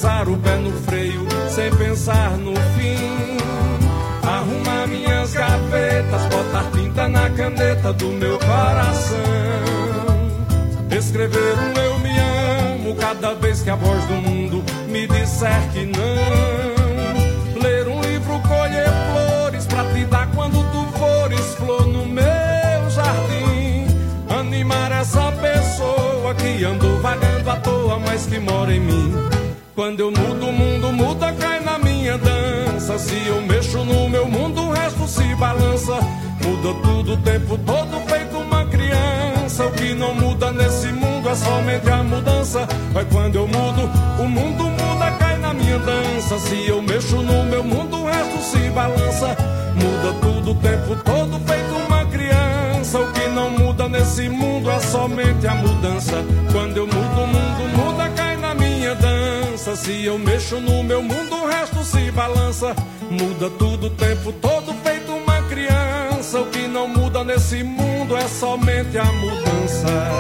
pisar o pé no freio, sem pensar no fim. Arrumar minhas gavetas, botar tinta na caneta do meu coração. Escrever um eu me amo cada vez que a voz do mundo me disser que não. Ler um livro, colher flores pra te dar quando tu fores flor no meu jardim. Animar essa pessoa que andou vagando à toa, mas que mora em mim. Quando eu mudo, o mundo muda, cai na minha dança. Se eu mexo no meu mundo, o resto se balança. Muda tudo o tempo todo, feito uma criança. O que não muda nesse mundo é somente a mudança. Mas quando eu mudo, o mundo muda, cai na minha dança. Se eu mexo no meu mundo, o resto se balança. Muda tudo o tempo todo, feito uma criança. O que não muda nesse mundo é somente a mudança. Quando eu mudo, o mundo muda, cai na minha dança. Se eu mexo no meu mundo, o resto se balança. Muda tudo o tempo todo, feito uma criança. O que não muda nesse mundo é somente a mudança.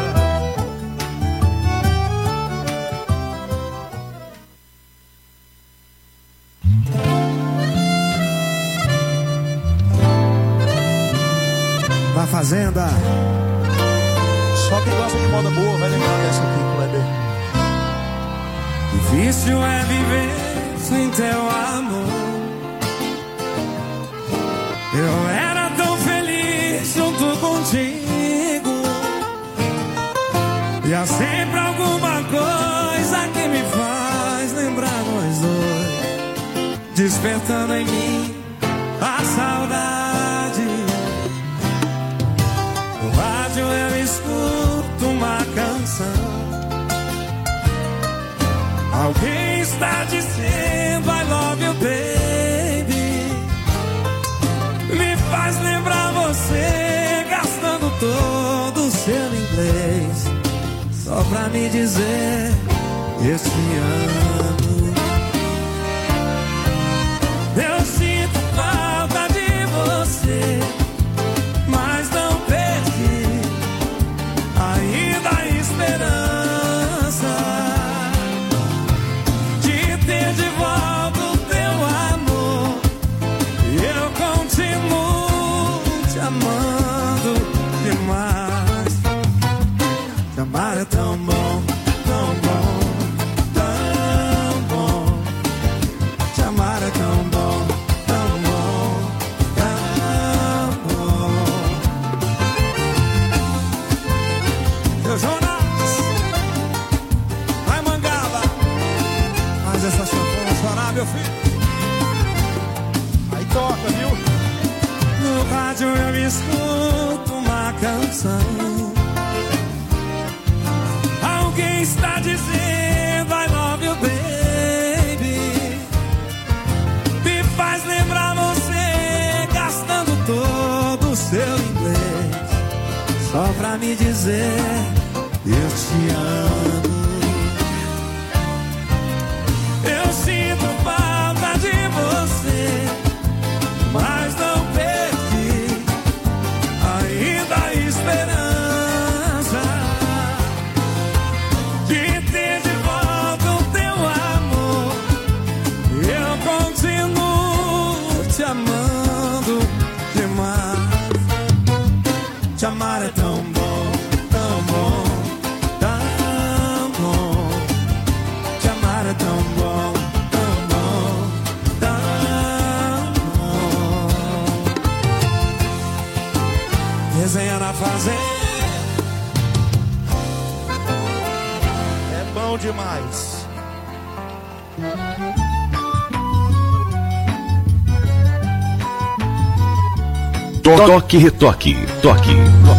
Na Fazenda. Só quem gosta de moda boa vai lembrar dessa aqui, Kleber. Difícil é viver sem teu amor. Eu era tão feliz junto contigo. E há sempre alguma coisa que me faz lembrar nós dois, despertando em mim a saudade. No rádio eu escuto uma canção. Alguém está dizendo I love you, baby. Me faz lembrar você gastando todo o seu inglês só pra me dizer eu te amo. Eu sinto falta de você, mas não perdi ainda a esperança de volta o teu amor. Eu continuo te amando demais. Te amar é tão bom, tão bom, tão bom. Te amar é tão bom, tão bom, tão bom. Seu Jonas, vai Mangaba, faz essa sanfona chorar, meu filho. Aí toca, viu? No rádio eu escuto uma canção. Alguém está dizendo I love you, baby. Me faz lembrar você gastando todo o seu inglês só pra me dizer eu te amo. Eu sinto falta de você, mas não perdi ainda a esperança de ter de volta o teu amor. Eu continuo te amando demais. Te amar é tão bom, tão bom, tão bom. Te amar é tão bom, tão bom, tão bom. Resenha na Fazenda. É bom demais. Toque, retoque, toque.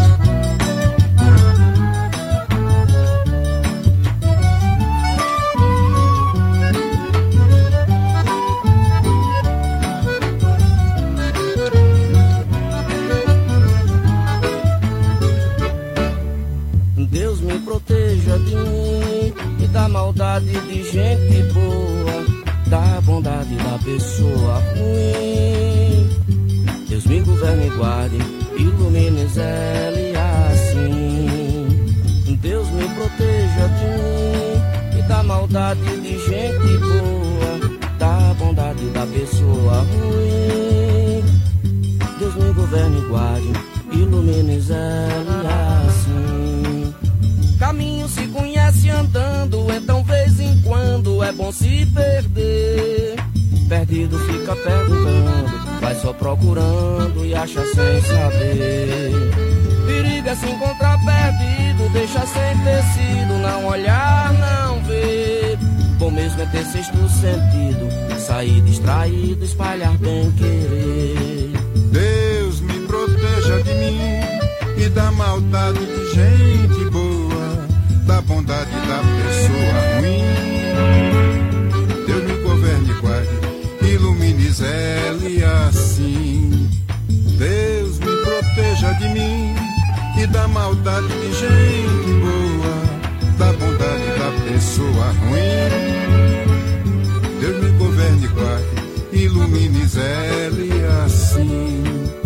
Deus me proteja de mim e da maldade de gente boa, da bondade da pessoa ruim. Deus me governe e guarde, ilumine Zé e assim. Deus me proteja de mim e da maldade de gente boa, da bondade da pessoa ruim. Deus me governe e guarde, ilumine ela assim. Caminho se conhece andando, então vez em quando é bom se perder. Perdido fica perguntando, vai só procurando e acha sem saber. Perigo é se encontrar perdido, deixa sem tecido, não olhar, não ver. Bom mesmo é ter sexto sentido, sair distraído, espalhar bem querer. Deus me proteja de mim e da maldade de gente boa, da bondade da pessoa ruim. Deus me governe e guarde, ilumine ela e assim. Deus me proteja de mim e da maldade de gente boa, da bondade da pessoa ruim. Deus me governe e guarde, ilumine ela e assim.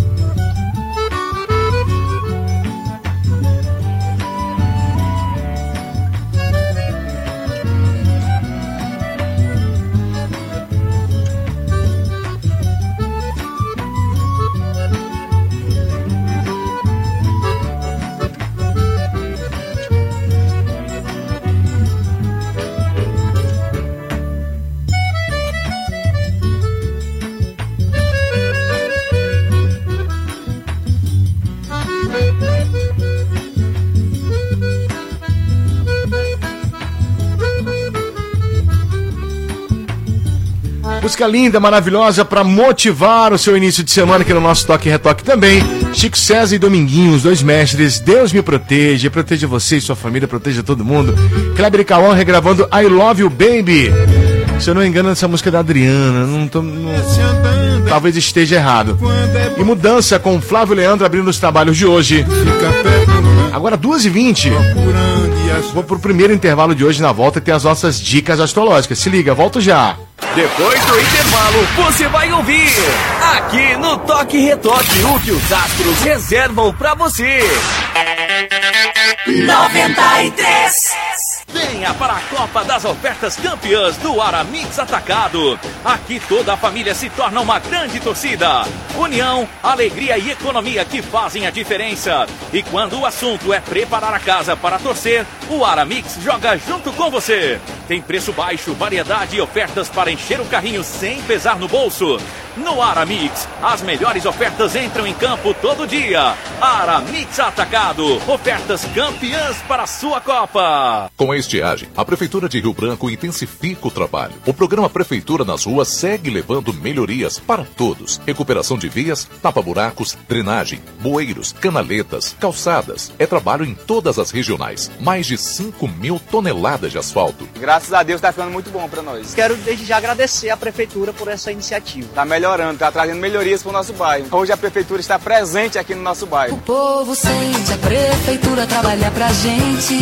Música linda, maravilhosa, para motivar o seu início de semana aqui no nosso Toque e Retoque também. Chico César e Dominguinho, os dois mestres. Deus me proteja, proteja você e sua família, proteja todo mundo. Kleber e Cauã regravando I Love You Baby. Se eu não me engano, essa música é da Adriana, talvez esteja errado. E Mudança com Flávio Leandro abrindo os trabalhos de hoje. Agora 2h20. Vou pro primeiro intervalo de hoje. Na volta tem as nossas dicas astrológicas. Se liga, volto já. Depois do intervalo, você vai ouvir aqui no Toque e Retoque o que os astros reservam pra você. 93. Venha para a Copa das Ofertas Campeãs do Aramix Atacado. Aqui toda a família se torna uma grande torcida. União, alegria e economia que fazem a diferença. E quando o assunto é preparar a casa para torcer, o Aramix joga junto com você. Tem preço baixo, variedade e ofertas para encher o carrinho sem pesar no bolso. No Aramix, as melhores ofertas entram em campo todo dia. Aramix Atacado, ofertas campeãs para a sua Copa. Com a estiagem, a Prefeitura de Rio Branco intensifica o trabalho. O programa Prefeitura nas Ruas segue levando melhorias para todos. Recuperação de vias, tapa-buracos, drenagem, bueiros, canaletas, calçadas. É trabalho em todas as regionais. Mais de 5.000 toneladas de asfalto. Graças a Deus está ficando muito bom para nós. Quero desde já agradecer à Prefeitura por essa iniciativa. Está melhorando, está trazendo melhorias para o nosso bairro. Hoje a Prefeitura está presente aqui no nosso bairro. O povo sente a Prefeitura trabalhar pra gente.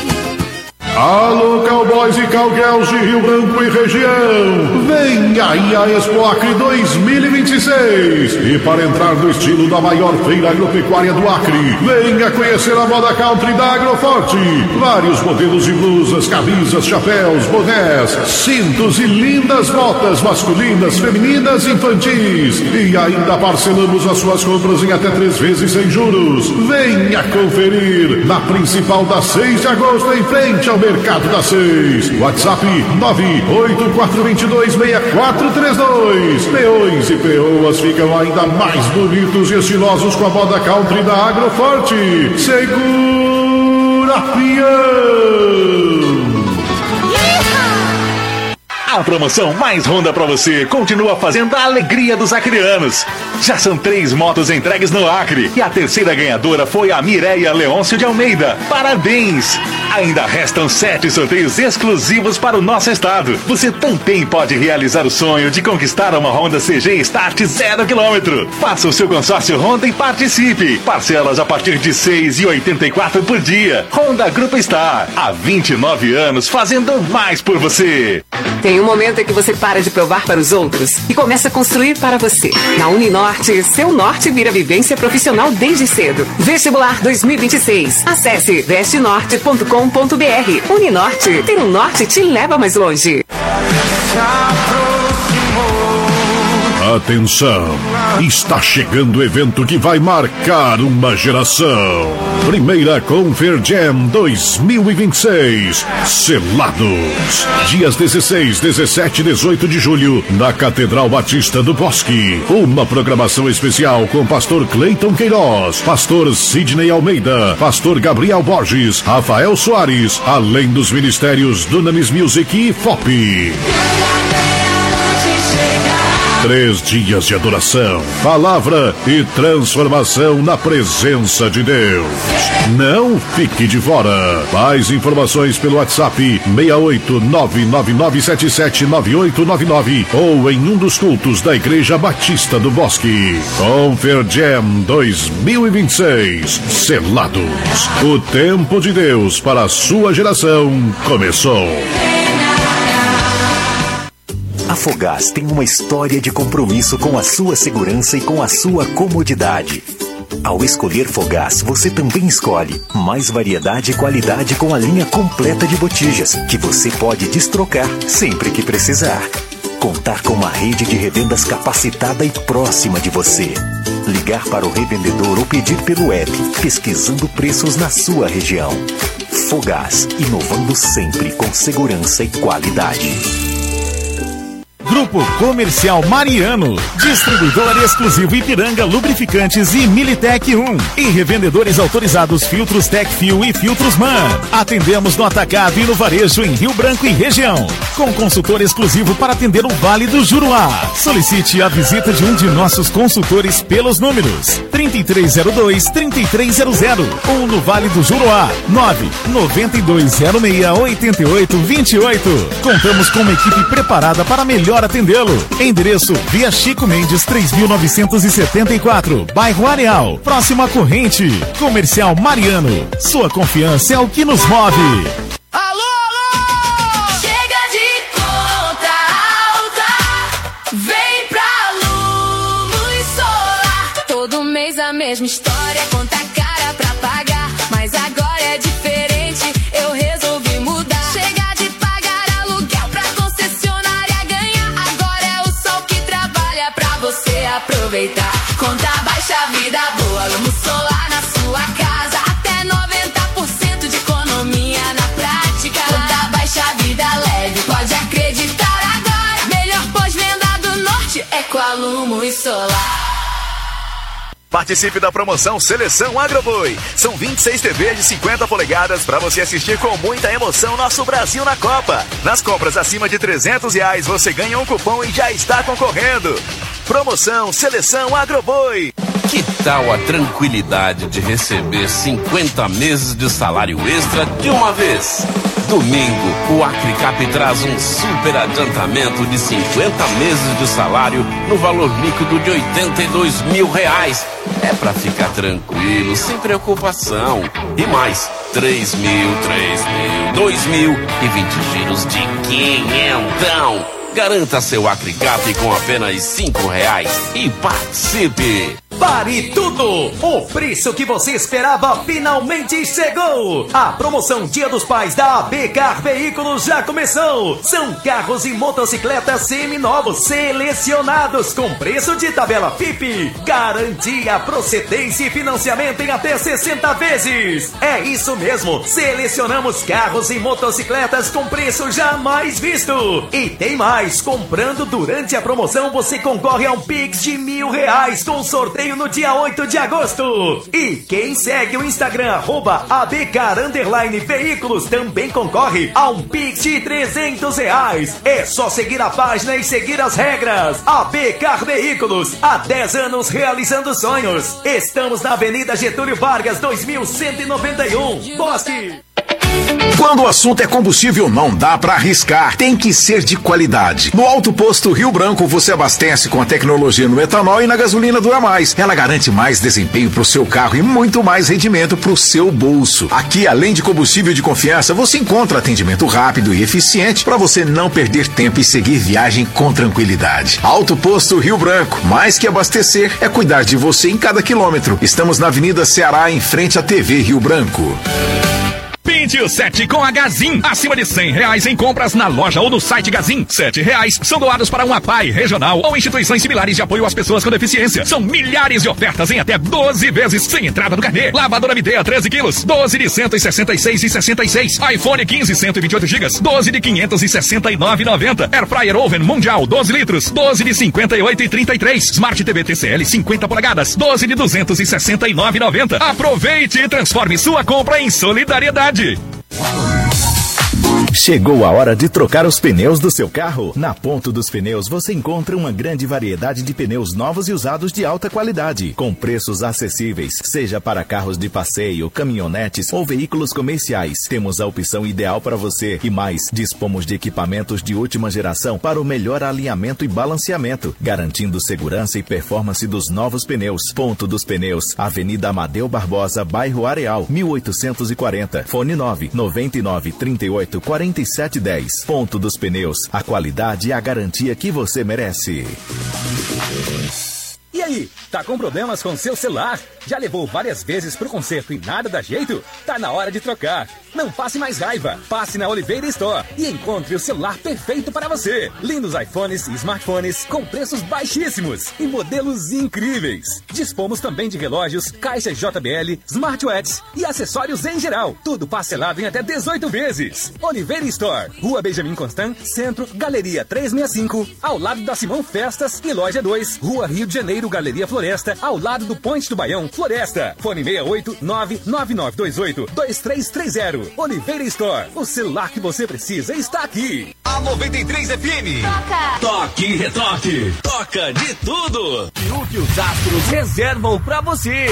Alô, cowboys e cowgirls de Rio Branco e região, vem aí a Expo Acre 2026. E para entrar no estilo da maior feira agropecuária do Acre, venha conhecer a moda country da Agroforte. Vários modelos de blusas, camisas, chapéus, bonés, cintos e lindas botas masculinas, femininas e infantis. E ainda parcelamos as suas compras em até 3 vezes sem juros. Venha conferir na principal da 6 de agosto, em frente ao Mercado da 6. WhatsApp 984226432. Peões e peoas ficam ainda mais bonitos e estilosos com a moda country da Agroforte. Segura, peão! A promoção mais Honda pra você continua fazendo a alegria dos acreanos. Já são 3 motos entregues no Acre e a terceira ganhadora foi a Mireia Leôncio de Almeida. Parabéns! Ainda restam 7 sorteios exclusivos para o nosso estado. Você também pode realizar o sonho de conquistar uma Honda CG Start 0 km. Faça o seu consórcio Honda e participe. Parcelas a partir de R$ 6,84 por dia. Honda Grupo Star, há 29 anos fazendo mais por você. Tem no momento em que você para de provar para os outros e começa a construir para você. Na Uninorte, seu norte vira vivência profissional desde cedo. Vestibular 2026. Acesse vestenorte.com.br. Uninorte, ter um norte te leva mais longe. Atenção, está chegando o evento que vai marcar uma geração. Primeira Conferjam 2026, Selados. Dias 16, 17 e 18 de julho, na Catedral Batista do Bosque. Uma programação especial com pastor Cleiton Queiroz, pastor Sidney Almeida, pastor Gabriel Borges, Rafael Soares, além dos ministérios Dunamis Music e FOP. 3 dias de adoração, palavra e transformação na presença de Deus. Não fique de fora. Mais informações pelo WhatsApp 68999779899 ou em um dos cultos da Igreja Batista do Bosque. Conferjam 2026. Selados. O tempo de Deus para a sua geração começou. A Fogás tem uma história de compromisso com a sua segurança e com a sua comodidade. Ao escolher Fogás, você também escolhe mais variedade e qualidade com a linha completa de botijas, que você pode destrocar sempre que precisar. Contar com uma rede de revendas capacitada e próxima de você. Ligar para o revendedor ou pedir pelo app, pesquisando preços na sua região. Fogás, inovando sempre com segurança e qualidade. Grupo Comercial Mariano, distribuidor exclusivo Ipiranga Lubrificantes e Militec 1 e revendedores autorizados Filtros Tecfil e Filtros MAN. Atendemos no atacado e no varejo em Rio Branco e região, com consultor exclusivo para atender o Vale do Juruá. Solicite a visita de um de nossos consultores pelos números 3302-3300 ou no Vale do Juruá 99206-8828. Contamos com uma equipe preparada para melhor atendê-lo. Endereço Via Chico Mendes 3974, bairro Areal, próximo à Corrente. Comercial Mariano, sua confiança é o que nos move. Alô, alô! Chega de conta alta, vem pra Luz Solar. Todo mês a mesma história, conta cara pra pagar, mas agora é diferente, eu resolvi mudar. Chega de pagar aluguel pra concessionária ganhar, agora é o sol que trabalha pra você aproveitar. Conta baixa, vida boa, luz solar na sua casa, até 90% de economia na prática. Conta baixa, vida leve, pode acreditar agora. Melhor pós-venda do norte é com a Luz Solar. Participe da promoção Seleção Agroboi. São 26 TVs de 50 polegadas para você assistir com muita emoção nosso Brasil na Copa. Nas compras acima de R$300 você ganha um cupom e já está concorrendo. Promoção Seleção Agroboi. Que tal a tranquilidade de receber 50 meses de salário extra de uma vez? Domingo, o Acrecap traz um super adiantamento de 50 meses de salário no valor líquido de R$82 mil. É pra ficar tranquilo, sem preocupação. E mais, 3 mil, 2 mil e 20 giros de quinhentão. Garanta seu Acrecap com apenas R$5 e participe! Pare tudo! O preço que você esperava finalmente chegou! A promoção Dia dos Pais da AB Car Veículos já começou! São carros e motocicletas seminovos selecionados com preço de tabela FIP. Garantia, procedência e financiamento em até 60 vezes. É isso mesmo! Selecionamos carros e motocicletas com preço jamais visto. E tem mais! Comprando durante a promoção você concorre a um Pix de R$1.000 com sorteio no dia 8 de agosto. E quem segue o Instagram @abcar_veículos também concorre a um Pix de R$300. É só seguir a página e seguir as regras. AB Car Veículos, há 10 anos realizando sonhos. Estamos na Avenida Getúlio Vargas 2191, Bosque. Quando o assunto é combustível, não dá pra arriscar. Tem que ser de qualidade. No Alto Posto Rio Branco, você abastece com a tecnologia no etanol e na gasolina dura mais. Ela garante mais desempenho pro seu carro e muito mais rendimento pro seu bolso. Aqui, além de combustível de confiança, você encontra atendimento rápido e eficiente para você não perder tempo e seguir viagem com tranquilidade. Alto Posto Rio Branco. Mais que abastecer, é cuidar de você em cada quilômetro. Estamos na Avenida Ceará, em frente à TV Rio Branco. Pinte o 7 com a Gazin. Acima de R$100 em compras na loja ou no site Gazin. R$7 são doados para uma PAI regional ou instituições similares de apoio às pessoas com deficiência. São milhares de ofertas em até 12 vezes sem entrada no carnê. Lavadora Midea 13 quilos, 12 de 166,66. iPhone 15, 128 GB, 12 de 569,90. Air Fryer Oven Mundial 12 litros, 12 de 58,33. Smart TV TCL 50 polegadas, 12 de 269,90. Aproveite e transforme sua compra em solidariedade. Chegou a hora de trocar os pneus do seu carro? Na Ponto dos Pneus você encontra uma grande variedade de pneus novos e usados de alta qualidade, com preços acessíveis, seja para carros de passeio, caminhonetes ou veículos comerciais. Temos a opção ideal para você e mais, dispomos de equipamentos de última geração para o melhor alinhamento e balanceamento, garantindo segurança e performance dos novos pneus. Ponto dos Pneus, Avenida Amadeu Barbosa, bairro Areal, 1840, fone 999384710. Ponto dos Pneus, a qualidade e a garantia que você merece. E aí, tá com problemas com seu celular? Já levou várias vezes pro conserto e nada dá jeito? Tá na hora de trocar. Não passe mais raiva. Passe na Oliveira Store e encontre o celular perfeito para você. Lindos iPhones e smartphones com preços baixíssimos e modelos incríveis. Dispomos também de relógios, caixas JBL, smartwatches e acessórios em geral. Tudo parcelado em até 18 vezes. Oliveira Store, Rua Benjamin Constant, Centro, Galeria 365, ao lado da Simão Festas e Loja 2, Rua Rio de Janeiro, Galeria Floresta, ao lado do Ponte do Baião, Floresta. Fone 68999282330. Oliveira Store, o celular que você precisa está aqui. A 93 FM. Toca! Toque e retoque. Toca de tudo. E o que os astros reservam pra você.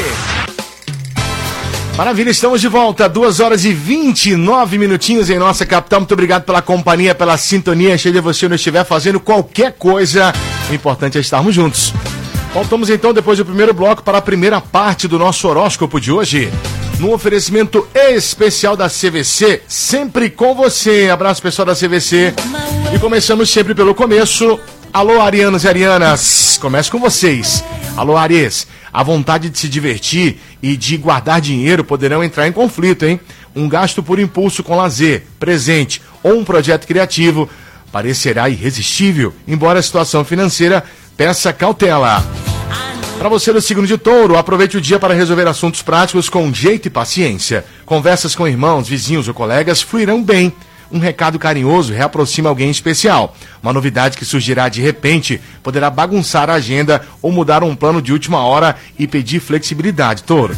Maravilha, estamos de volta, 2 horas e 29 minutinhos em nossa capital. Muito obrigado pela companhia, pela sintonia. Cheio de você não estiver fazendo qualquer coisa. O importante é estarmos juntos. Voltamos então, depois do primeiro bloco, para a primeira parte do nosso horóscopo de hoje. No oferecimento especial da CVC, sempre com você. Abraço pessoal da CVC. E começamos sempre pelo começo. Alô, arianos e arianas, começo com vocês. Alô, Aries, a vontade de se divertir e de guardar dinheiro poderão entrar em conflito, hein? Um gasto por impulso com lazer, presente ou um projeto criativo parecerá irresistível, embora a situação financeira peça cautela. Para você do signo de Touro, aproveite o dia para resolver assuntos práticos com jeito e paciência. Conversas com irmãos, vizinhos ou colegas fluirão bem. Um recado carinhoso reaproxima alguém especial. Uma novidade que surgirá de repente poderá bagunçar a agenda ou mudar um plano de última hora e pedir flexibilidade, Touro.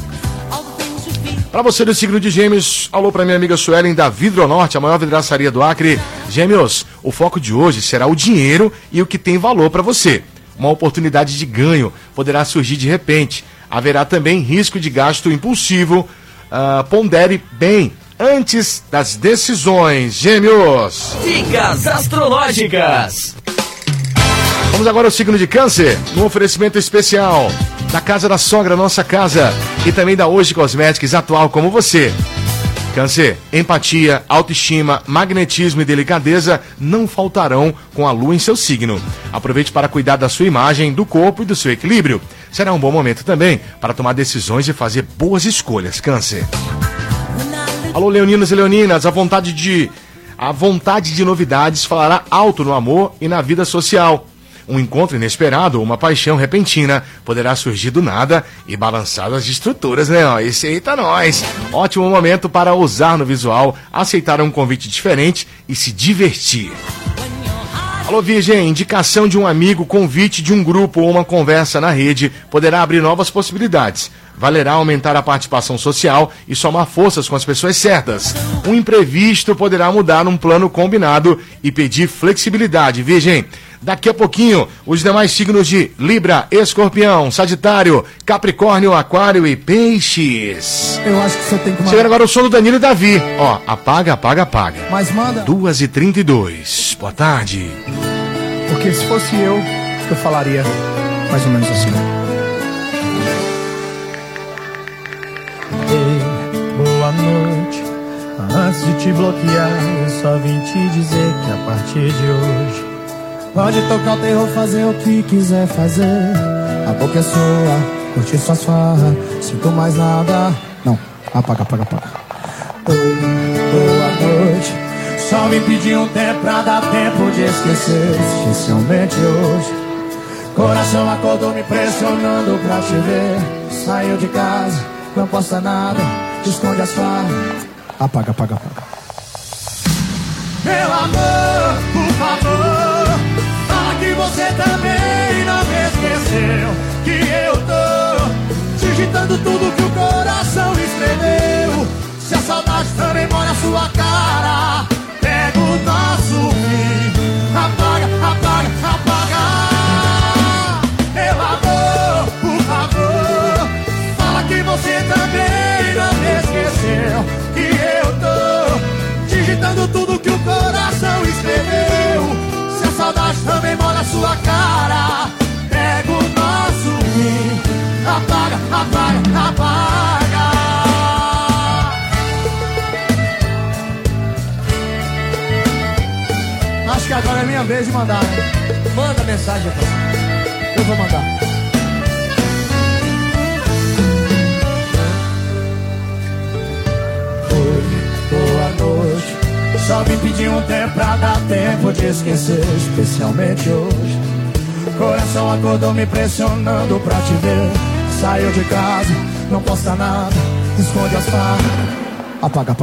Para você do signo de Gêmeos, alô para minha amiga Suelen da Vidronorte, a maior vidraçaria do Acre. Gêmeos, o foco de hoje será o dinheiro e o que tem valor para você. Uma oportunidade de ganho poderá surgir de repente. Haverá também risco de gasto impulsivo. Pondere bem antes das decisões, Gêmeos. Dicas astrológicas. Vamos agora ao signo de Câncer, um oferecimento especial da Casa da Sogra, nossa casa, e também da Hoje Cosméticos, atual como você. Câncer, empatia, autoestima, magnetismo e delicadeza não faltarão com a lua em seu signo. Aproveite para cuidar da sua imagem, do corpo e do seu equilíbrio. Será um bom momento também para tomar decisões e fazer boas escolhas, Câncer. Alô, leoninos e leoninas, a vontade de novidades falará alto no amor e na vida social. Um encontro inesperado ou uma paixão repentina poderá surgir do nada e balançar as estruturas, né? Esse aí tá nós. Ótimo momento para usar no visual, aceitar um convite diferente e se divertir. Alô, Virgem, indicação de um amigo, convite de um grupo ou uma conversa na rede poderá abrir novas possibilidades. Valerá aumentar a participação social e somar forças com as pessoas certas. Um imprevisto poderá mudar um plano combinado e pedir flexibilidade, Virgem. Daqui a pouquinho, os demais signos de Libra, Escorpião, Sagitário, Capricórnio, Aquário e Peixes. Eu acho que você tem que mandar. Chegando agora o som do Danilo e Davi. Ó, apaga. Mas manda. 2h32. Boa tarde. Porque se fosse eu falaria mais ou menos assim. Ei, boa noite. Antes de te bloquear, eu só vim te dizer que a partir de hoje pode tocar o terror, fazer o que quiser fazer. A boca é sua, curtir suas farras, sinto mais nada. Não, apaga. Oi, boa noite. Só me pedir um tempo pra dar tempo de esquecer, especialmente hoje. Coração acordou me pressionando pra te ver. Saiu de casa, não posta nada, esconde as farras. Apaga. Meu amor, por favor, fala que você também não me esqueceu. Que eu tô digitando tudo que o coração escreveu. Se a saudade também mora na sua cara, pega o nosso fim. Apaga. Meu amor, por favor, fala que você também não me esqueceu. Que eu tô digitando tudo que o coração escreveu. Se a saudade também mora na sua cara, pega o nosso fim. Apaga. Acho que agora é minha vez de mandar, né? Manda mensagem, eu vou mandar. Boa noite. Só me pedi um tempo pra dar tempo de esquecer, especialmente hoje. Coração acordou me pressionando pra te ver. Saiu de casa, não posta nada, esconde as farras. Apaga.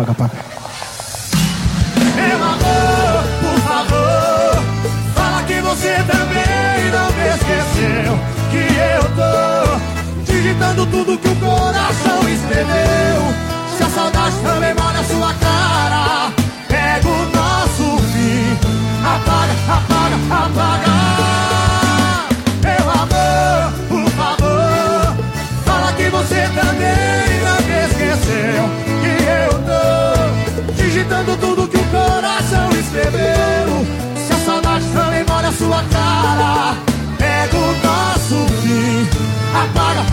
Meu amor, por favor, fala que você também não me esqueceu. Que eu tô digitando tudo que o coração escreveu. Se a saudade também mora na sua cara, pega o nosso fim. Apaga. Meu amor, por favor, fala que você também não me esqueceu. Que eu tô digitando tudo que o coração escreveu. Se a saudade também mora na sua cara, pega o nosso fim. Apaga.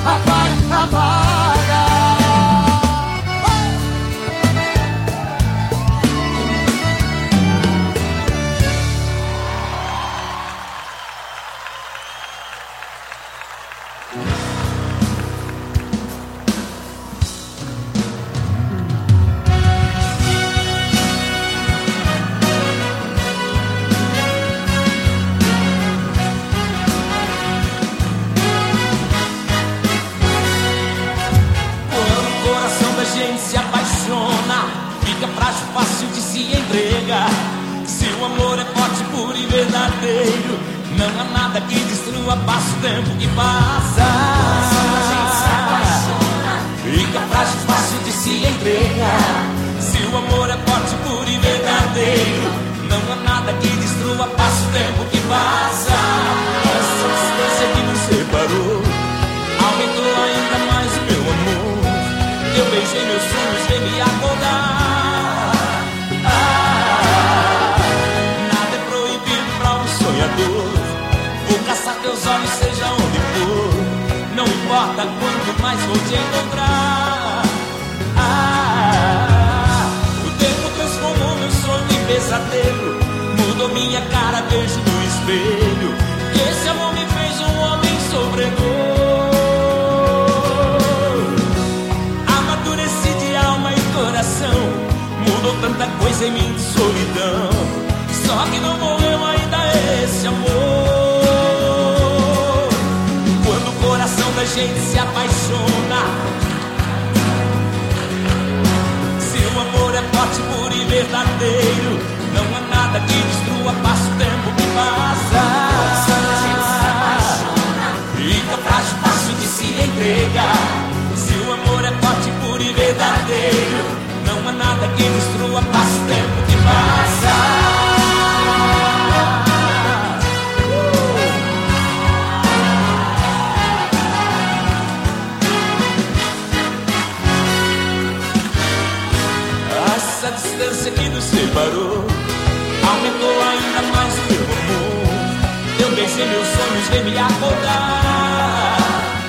fazer me acordar.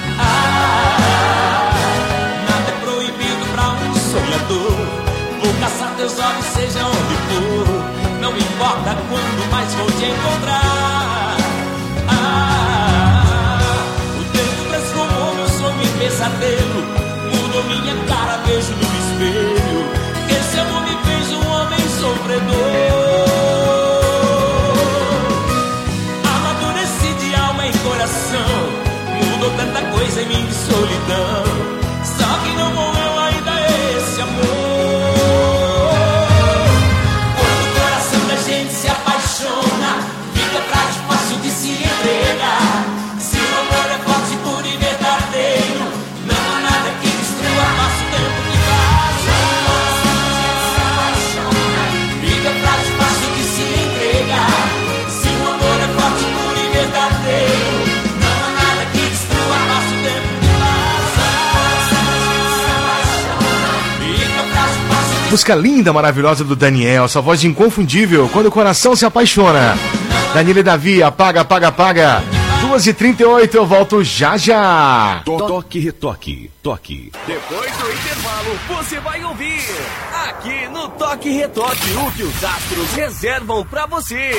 Nada é proibido pra um sonhador. Vou caçar teus olhos, seja onde for. Não importa quando, mas vou te encontrar. O tempo transformou meu sonho em pesadelo. Mudou minha cara, vejo no espelho. Esse amor me fez um homem sofredor. Amadureci de alma e coração. Mudou tanta coisa em minha solidão. Só que não morreu ainda esse amor. Quando o coração da gente se apaixona, fica prático, fácil de se entregar. Se o amor é forte, puro e verdadeiro, não há nada que destrua, passa o tempo que passa. Fica prático, fácil de se entregar. Se o amor é forte, puro e verdadeiro, não há nada que destrua, passa o tempo que passa. Fica prático, fácil de... Música linda, maravilhosa do Daniel, sua voz inconfundível, quando o coração se apaixona. Danilo e Davi, apaga, apaga, apaga. 2h38, eu volto já já. Toque, retoque, toque. Depois do intervalo, você vai ouvir aqui no Toque Retoque o que os astros reservam pra você.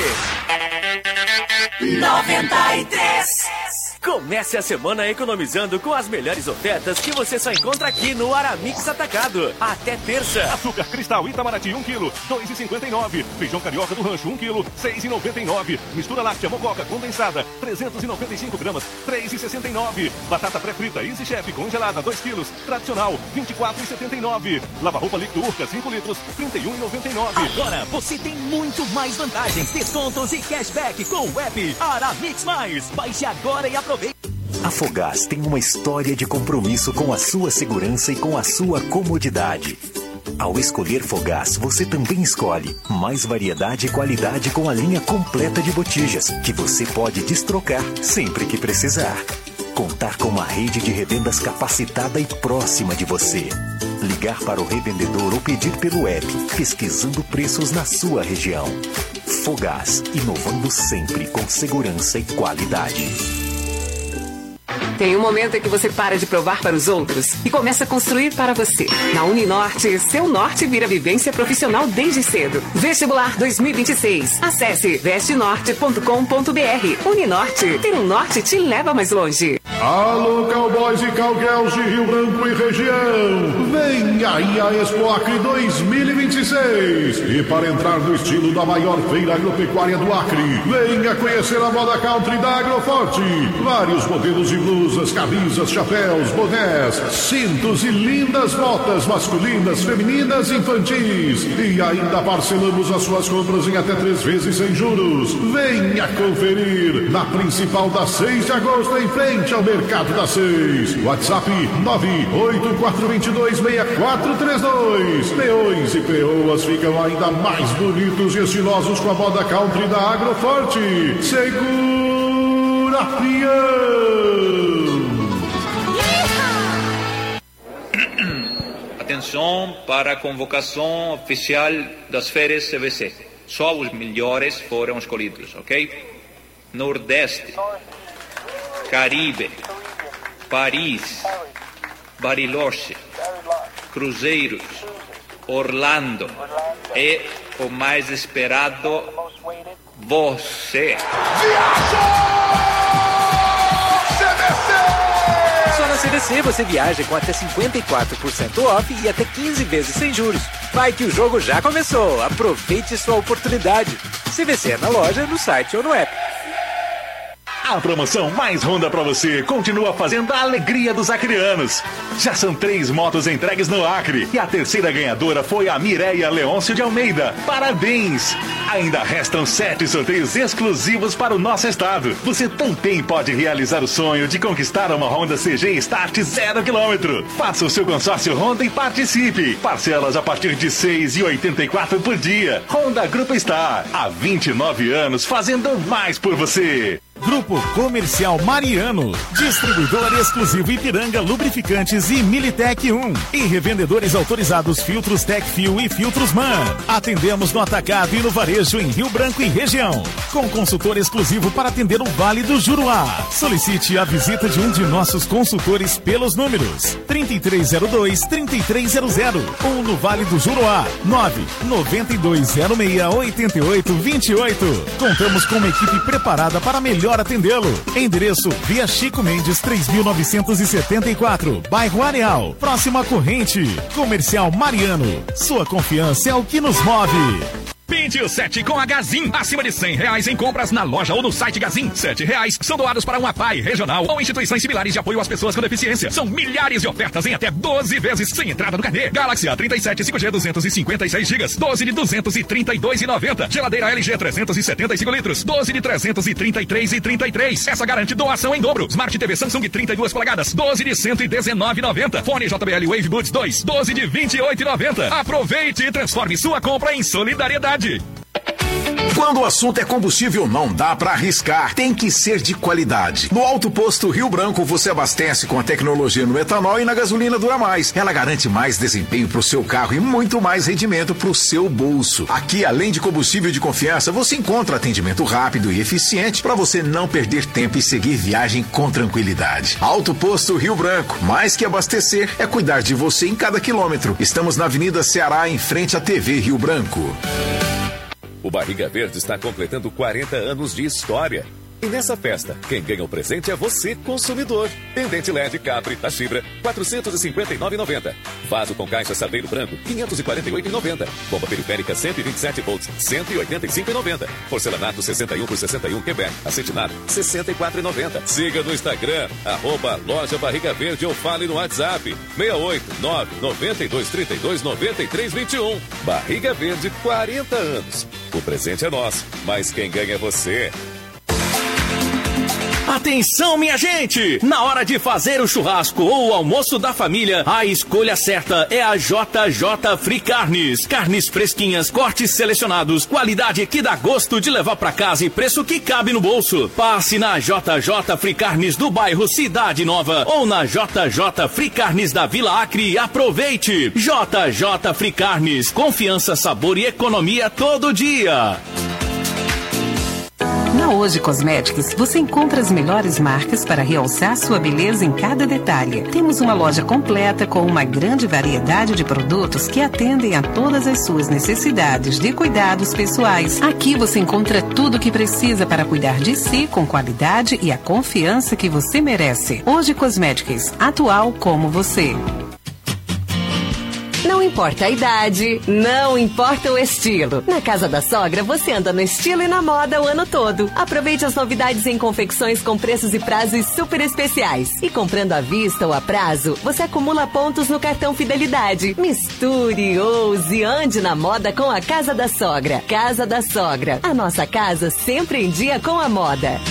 93. Comece a semana economizando com as melhores ofertas que você só encontra aqui no Aramix Atacado. Até terça. Açúcar cristal Itamaraty 1 kg, 2,59. Feijão carioca do rancho 1 kg, 6,99. Mistura láctea mococa condensada, 395 gramas, 3,69. Batata pré-frita Easy Chef congelada 2 kg, tradicional, 24,79. Lava-roupa líquido Urca 5 litros, 31,99. Agora você tem muito mais vantagens, descontos e cashback com o app Aramix Mais. Baixe agora e aproveite. A Fogás tem uma história de compromisso com a sua segurança e com a sua comodidade. Ao escolher Fogás, você também escolhe mais variedade e qualidade com a linha completa de botijas, que você pode destrocar sempre que precisar. Contar com uma rede de revendas capacitada e próxima de você. Ligar para o revendedor ou pedir pelo app, pesquisando preços na sua região. Fogás, inovando sempre com segurança e qualidade. Tem um momento em que você para de provar para os outros e começa a construir para você. Na Uninorte, seu norte vira vivência profissional desde cedo. Vestibular 2026. Acesse vestenorte.com.br. Uninorte, ter um norte te leva mais longe. Alô, cowboys e cowgirls de Rio Branco e região. Vem aí a Expo Acre 2026. E para entrar no estilo da maior feira agropecuária do Acre, venha conhecer a moda country da Agroforte. Vários modelos de blusas, camisas, chapéus, bonés, cintos e lindas botas masculinas, femininas e infantis. E ainda parcelamos as suas compras em até 3 vezes sem juros. Venha conferir na principal da 6 de agosto, em frente ao Mercado da 6. WhatsApp 984226432. Peões e peoas ficam ainda mais bonitos e estilosos com a moda country da Agroforte. Segura, peão! Atenção para a convocação oficial das férias CVC. Só os melhores foram escolhidos, ok? Nordeste, Caribe, Paris, Bariloche, Cruzeiros, Orlando e o mais esperado, você. Só na CVC você viaja com até 54% off e até 15 vezes sem juros. Vai que o jogo já começou. Aproveite sua oportunidade. CVC é na loja, no site ou no app. A promoção mais Honda pra você continua fazendo a alegria dos acreanos. Já são 3 motos entregues no Acre e a terceira ganhadora foi a Mireia Leôncio de Almeida. Parabéns! Ainda restam 7 sorteios exclusivos para o nosso estado. Você também pode realizar o sonho de conquistar uma Honda CG Start 0 km. Faça o seu consórcio Honda e participe. Parcelas a partir de R$ 6,84 por dia. Honda Grupo Star, há 29 anos fazendo mais por você. Grupo Comercial Mariano, distribuidor exclusivo Ipiranga Lubrificantes e Militec 1 e revendedores autorizados Filtros Tecfil e Filtros Man. Atendemos no atacado e no varejo em Rio Branco e região, com consultor exclusivo para atender o Vale do Juruá. Solicite a visita de um de nossos consultores pelos números 3302-3300 ou no Vale do Juruá 99206-8828. Contamos com uma equipe preparada para melhor atendê-lo. Endereço Via Chico Mendes 3974, bairro Areal, próximo à Corrente. Comercial Mariano, sua confiança é o que nos move. Pinte o 7 com a Gazin. Acima de R$100 em compras na loja ou no site Gazin. R$7 são doados para uma PAI regional ou instituições similares de apoio às pessoas com deficiência. São milhares de ofertas em até 12 vezes sem entrada no carnê. Galaxy A37 5G 256 GB, 12 de 232,90. Geladeira LG 375 litros, 12 de 333,33. Essa garante doação em dobro. Smart TV Samsung 32 polegadas, 12 de 119,90. Fone JBL Wave Buds 2, 12 de 28,90. Aproveite e transforme sua compra em solidariedade. Quando o assunto é combustível, não dá pra arriscar. Tem que ser de qualidade. No Alto Posto Rio Branco, você abastece com a tecnologia no etanol e na gasolina Dura Mais. Ela garante mais desempenho pro seu carro e muito mais rendimento pro seu bolso. Aqui, além de combustível de confiança, você encontra atendimento rápido e eficiente para você não perder tempo e seguir viagem com tranquilidade. Alto Posto Rio Branco. Mais que abastecer, é cuidar de você em cada quilômetro. Estamos na Avenida Ceará, em frente à TV Rio Branco. O Barriga Verde está completando 40 anos de história. E nessa festa, quem ganha o presente é você, consumidor. Pendente LED Capri da Fibra, R$ 459,90. Vaso com caixa Saveiro Branco, R$ 548,90. Bomba periférica 127 volts, R$ 185,90. Porcelanato 61 por 61 Quebec, acetinado, R$ 64,90. Siga no Instagram, @Loja Barriga Verde ou fale no WhatsApp, 689-9232-9321. Barriga Verde, 40 anos. O presente é nosso, mas quem ganha é você. Atenção, minha gente! Na hora de fazer o churrasco ou o almoço da família, a escolha certa é a JJ Free Carnes. Carnes fresquinhas, cortes selecionados, qualidade que dá gosto de levar pra casa e preço que cabe no bolso. Passe na JJ Free Carnes do bairro Cidade Nova ou na JJ Free Carnes da Vila Acre e aproveite! JJ Free Carnes, confiança, sabor e economia todo dia. Na Hoje Cosméticos, você encontra as melhores marcas para realçar sua beleza em cada detalhe. Temos uma loja completa com uma grande variedade de produtos que atendem a todas as suas necessidades de cuidados pessoais. Aqui você encontra tudo o que precisa para cuidar de si com qualidade e a confiança que você merece. Hoje Cosméticos, atual como você. Não importa a idade, não importa o estilo. Na Casa da Sogra, você anda no estilo e na moda o ano todo. Aproveite as novidades em confecções com preços e prazos super especiais. E comprando à vista ou a prazo, você acumula pontos no cartão Fidelidade. Misture, ouse, ande na moda com a Casa da Sogra. Casa da Sogra, a nossa casa sempre em dia com a moda.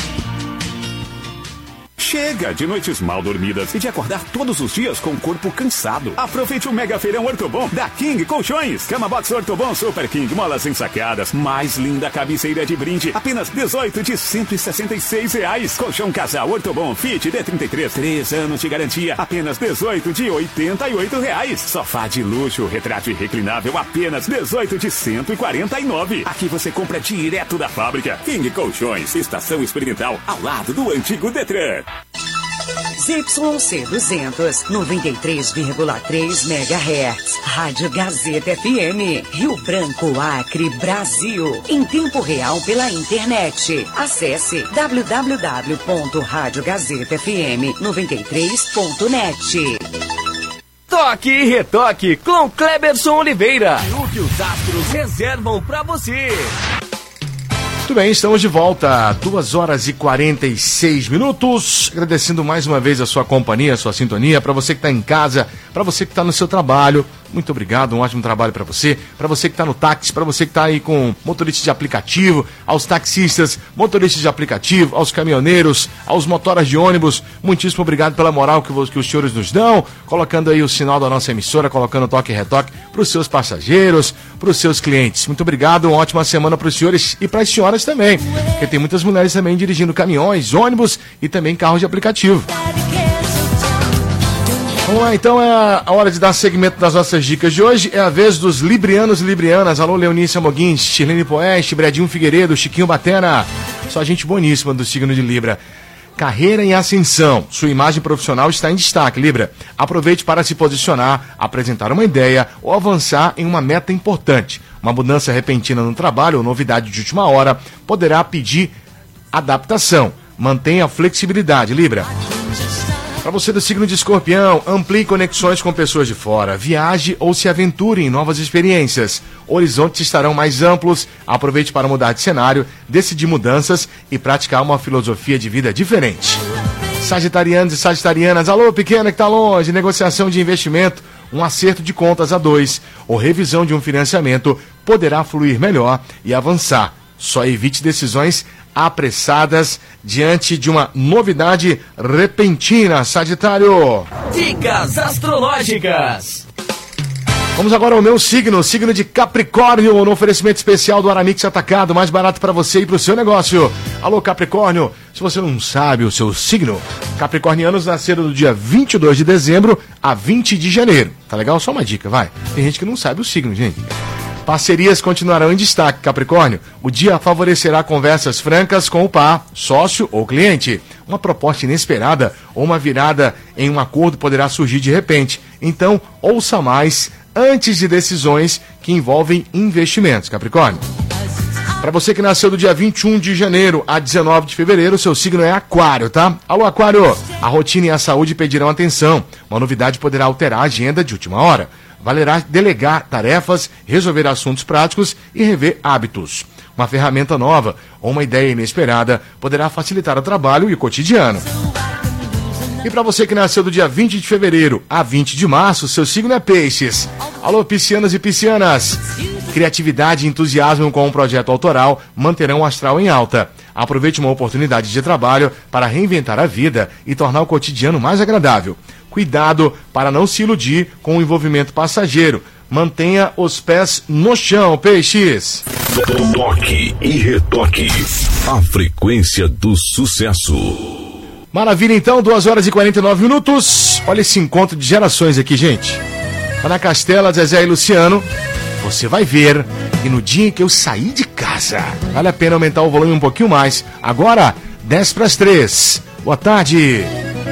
Chega de noites mal dormidas e de acordar todos os dias com o corpo cansado. Aproveite o mega feirão Ortobon da King Colchões. Cama Box Ortobon Super King, molas ensaqueadas. Mais linda cabeceira de brinde, apenas 18 de R$166. Colchão casal Ortobon Fit D33, 3 anos de garantia, apenas 18 de R$88. Sofá de luxo, retrátil e reclinável, apenas 18 de R$149. Aqui você compra direto da fábrica. King Colchões, estação experimental ao lado do antigo Detran. ZYC 200, 93,3 MHz. Rádio Gazeta FM, Rio Branco, Acre, Brasil. Em tempo real pela internet. Acesse www.radiogazetafm93.net. Toque e retoque com Cleberson Oliveira. O que os astros reservam pra você. Muito bem, estamos de volta, 2h46. Agradecendo mais uma vez a sua companhia, a sua sintonia, para você que está em casa, para você que está no seu trabalho. Muito obrigado, um ótimo trabalho para você que está no táxi, para você que está aí com motorista de aplicativo, aos taxistas, motoristas de aplicativo, aos caminhoneiros, aos motoras de ônibus. Muitíssimo obrigado pela moral que os senhores nos dão, colocando aí o sinal da nossa emissora, colocando toque e retoque para os seus passageiros, para os seus clientes. Muito obrigado, uma ótima semana para os senhores e para as senhoras também. Porque tem muitas mulheres também dirigindo caminhões, ônibus e também carros de aplicativo. Vamos lá, então é a hora de dar segmento das nossas dicas de hoje. É a vez dos librianos e librianas. Alô, Leonícia Moguins, Chirlene Poeste, Bredinho Figueiredo, Chiquinho Batena. Só gente boníssima do signo de Libra. Carreira em ascensão. Sua imagem profissional está em destaque, Libra. Aproveite para se posicionar, apresentar uma ideia ou avançar em uma meta importante. Uma mudança repentina no trabalho ou novidade de última hora poderá pedir adaptação. Mantenha a flexibilidade, Libra. Para você do signo de Escorpião, amplie conexões com pessoas de fora, viaje ou se aventure em novas experiências. Horizontes estarão mais amplos, aproveite para mudar de cenário, decidir mudanças e praticar uma filosofia de vida diferente. Sagitarianos e sagitarianas, alô pequena que tá longe, negociação de investimento, um acerto de contas a dois ou revisão de um financiamento poderá fluir melhor e avançar. Só evite decisões apressadas diante de uma novidade repentina, Sagitário. Dicas astrológicas. Vamos agora ao meu signo, signo de Capricórnio, no oferecimento especial do Aramix Atacado, mais barato para você e para o seu negócio. Alô, Capricórnio, se você não sabe o seu signo, capricornianos nasceram do dia 22 de dezembro a 20 de janeiro. Tá legal? Só uma dica, vai. Tem gente que não sabe o signo, gente. Parcerias continuarão em destaque, Capricórnio. O dia favorecerá conversas francas com o par, sócio ou cliente. Uma proposta inesperada ou uma virada em um acordo poderá surgir de repente. Então, ouça mais antes de decisões que envolvem investimentos, Capricórnio. Para você que nasceu do dia 21 de janeiro a 19 de fevereiro, seu signo é Aquário, tá? Alô, Aquário! A rotina e a saúde pedirão atenção. Uma novidade poderá alterar a agenda de última hora. Valerá delegar tarefas, resolver assuntos práticos e rever hábitos. Uma ferramenta nova ou uma ideia inesperada poderá facilitar o trabalho e o cotidiano. E para você que nasceu do dia 20 de fevereiro a 20 de março, seu signo é Peixes. Alô, piscianas e piscianas! Criatividade e entusiasmo com um projeto autoral manterão o astral em alta. Aproveite uma oportunidade de trabalho para reinventar a vida e tornar o cotidiano mais agradável. Cuidado para não se iludir com o envolvimento passageiro. Mantenha os pés no chão, Peixes. Toque e retoque. A frequência do sucesso. Maravilha, então, 2 horas e 49 minutos. Olha esse encontro de gerações aqui, gente. Ana Castela, Zezé e Luciano. Você vai ver. E no dia em que eu saí de casa, vale a pena aumentar o volume um pouquinho mais. Agora, 10 para as 3. Boa tarde.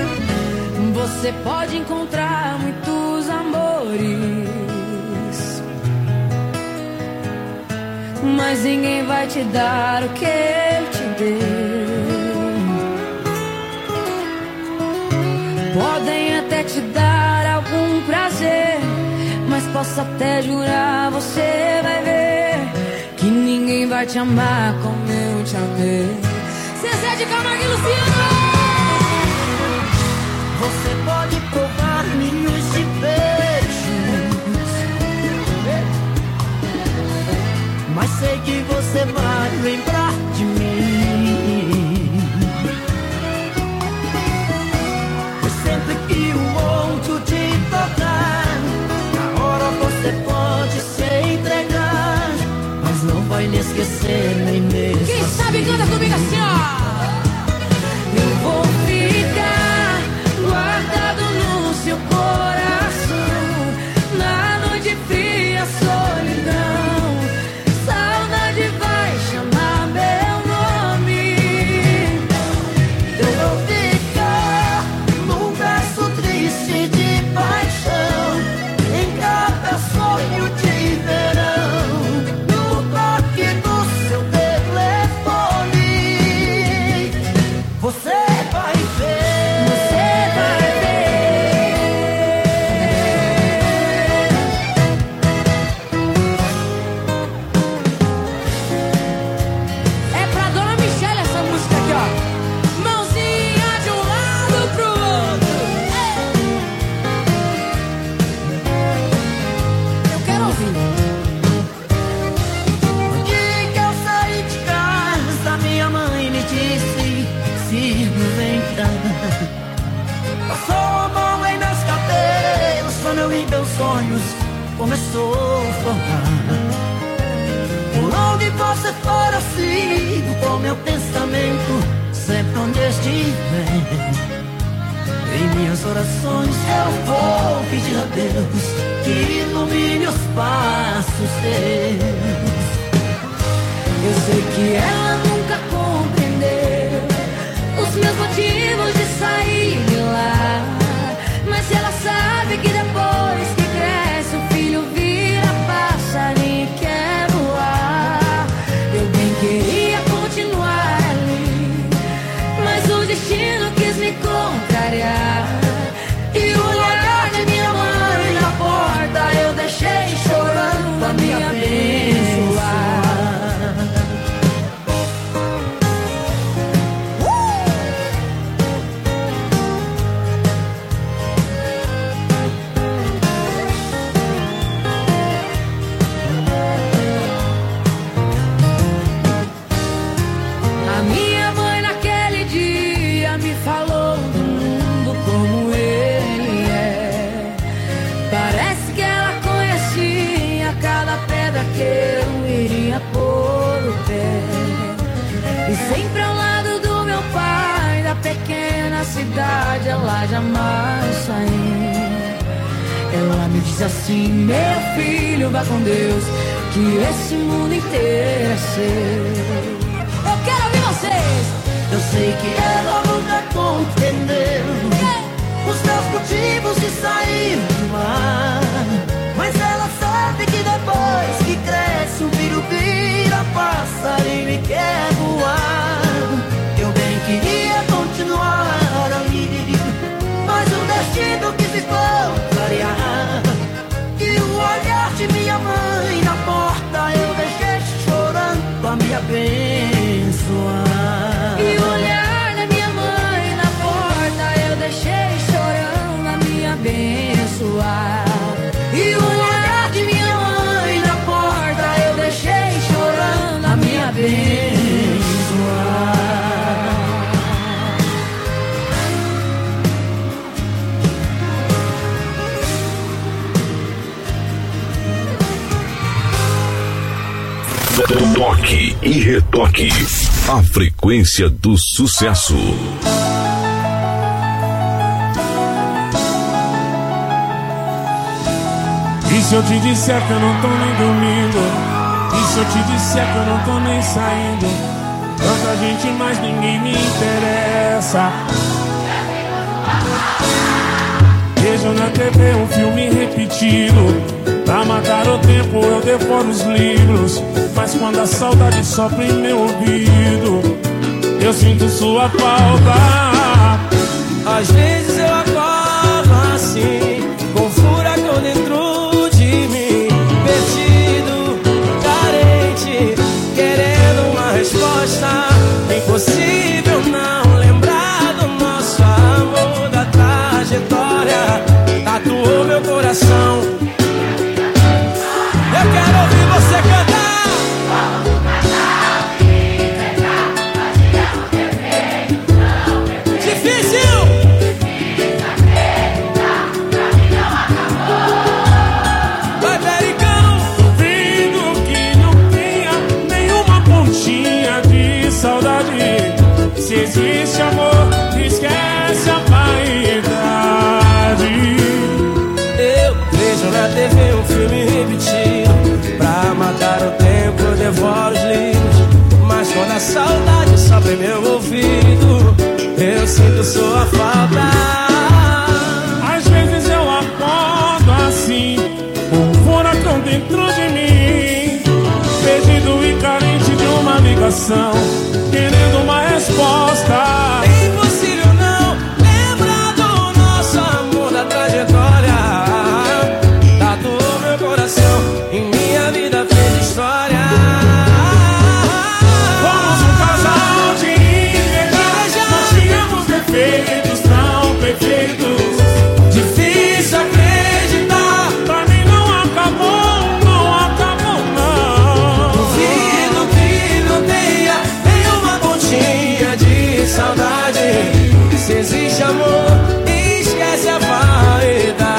Você pode encontrar muitos amores, mas ninguém vai te dar o que eu te dei. Podem até te dar algum prazer, mas posso até jurar, você vai ver que ninguém vai te amar como eu te amei. Zezé de Camargo e Luciano. Você pode provar milhões de beijos, mas sei que você vai lembrar de mim. Pois sempre que o outro te tocar, na hora você pode se entregar, mas não vai me esquecer nem mesmo. Quem assim sabe canta comigo assim, ó. Eu vou ficar guardado no seu coração, na noite fria, solidão. Saudade vai chamar meu nome. Eu vou ficar num verso triste de paixão, em cada sonho de verão, no toque do seu telefone. Você vai ver, você vai ver. É pra Dona Michele essa música aqui, ó. Mãozinha de um lado pro outro. Eu quero ouvir. O dia que eu saí de casa, minha mãe me disse: filho, vem cá. Passou a mão em meus cabelos, quando eu vi meus sonhos começou a formar. Por onde você for, eu sigo com meu pensamento. estiver, em minhas orações eu vou pedir a Deus que ilumine os passos teus. Eu sei que ela nunca compreendeu os meus motivos de sair de lá, mas ela sabe que depois que cresce o filho vira passarinho e quer voar. Eu bem queria continuar ali, mas o destino quis me contrariar. E o olhar de minha mãe na porta eu deixei chorando a me abençoar. Sempre ao lado do meu pai, da pequena cidade, ela jamais saiu. Ela me diz assim: meu filho, vá com Deus, que esse mundo inteiro é seu. Eu quero ouvir vocês. Eu sei que ela nunca compreendeu os meus motivos de sair do mar, mas ela sabe que depois que cresce o filho vira passarinho e quer voar. Eu bem queria continuar ali, mas o destino quis me contrariar. E o olhar de minha mãe na porta eu deixei chorando a me abençoar. E o olhar da minha mãe na porta eu deixei chorando a me abençoar. E o olhar de minha mãe na porta eu deixei chorando a me abençoar. Toque e retoque. A frequência do sucesso. E se eu te disser que eu não tô nem dormindo? E se eu te disser que eu não tô nem saindo? Tanta gente, mas ninguém me interessa. Vejo na TV um filme repetido. Pra matar o tempo eu devoro os livros, mas quando a saudade sopra em meu ouvido, eu sinto sua falta. Às vezes eu acordo assim, com um furacão dentro de mim, perdido, carente, querendo uma resposta. Impossível não lembrar do nosso amor, da trajetória, tatuou meu coração. Eu quero ouvir você cantar. Difícil. Vai, Pericão. Duvido que não tenha nenhuma pontinha de saudade. Se existe amor, esquece a vaidade. Eu vejo na TV um filme repetido. Pra matar o tempo eu devoro os livros, mas quando a saudade sopra em meu ouvido, eu sinto sua falta. Às vezes eu acordo assim, um furacão dentro de mim, perdido e carente de uma ligação, querendo uma resposta. Impossível não lembrar do nosso amor, da trajetória, tatuou meu coração, em minha vida fez história. Fomos um casal de inveja, nós tínhamos defeitos tão perfeitos. Difícil acreditar, pra mim não acabou, não. Duvido que não tenha nenhuma pontinha de saudade. Se existe amor, esquece a vaidade.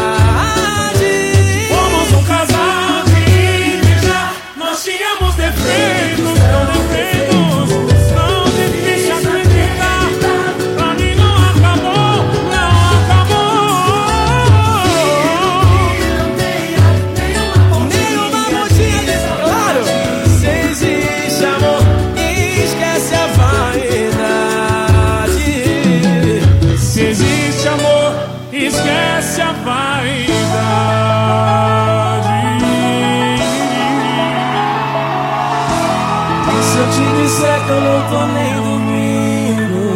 Fomos um casal de inveja, nós tínhamos defeitos, tão defeitos, tão difícil acreditar. nem domingo.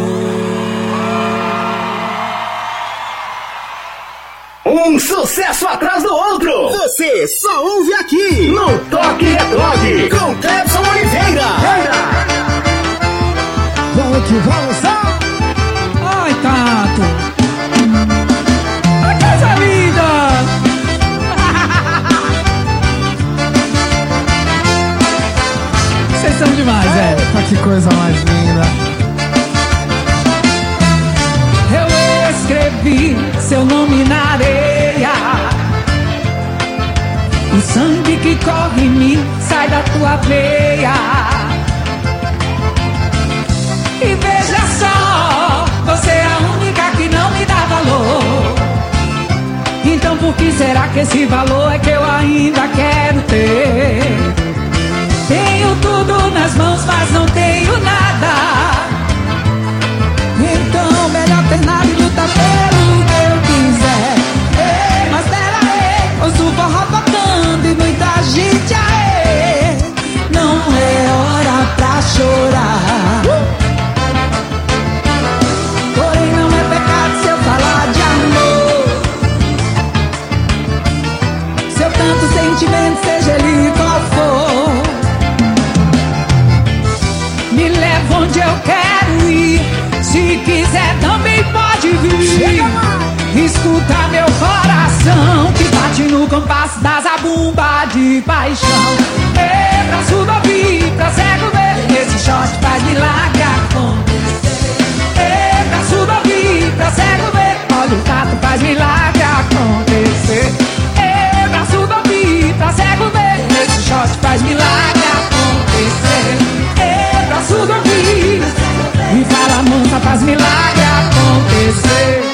Um sucesso atrás do outro. Você só ouve aqui no Toque Retrode com Clebson Oliveira. Vamos que vamos, só. Ai, Tato. A coisa linda. Vocês são demais, velho. Que coisa mais linda. Eu escrevi seu nome na areia. O sangue que corre em mim sai da tua veia. E veja só, você é a única que não me dá valor. Então por que será que esse valor é que eu ainda quero ter? Tenho tudo nas mãos, mas não tenho nada. Então melhor ter nada e lutar pelo que eu quiser. Ei, mas pera aí, pois o forró tocando e muita gente aê. Não é hora pra chorar. Porém não é pecado se eu falar de amor. Seu tanto sentimento, seja ele qual for, me leva onde eu quero ir. Se quiser também pode vir. Escuta meu coração que bate no compasso da zabumba de paixão. Ei, pra surdo ouvir, pra cego ver, esse shot faz milagre acontecer. Ei, pra surdo ouvir, pra cego ver, olha o tato faz milagre acontecer. Ei, pra surdo ouvir, pra cego ver, esse shot faz milagre acontecer. Ei, pra surdo ouvir, e fala mansa faz milagre acontecer.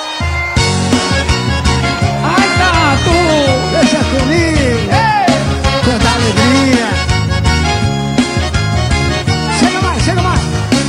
Ai, Tato, deixa comigo. Canta alegria. Chega mais, chega mais.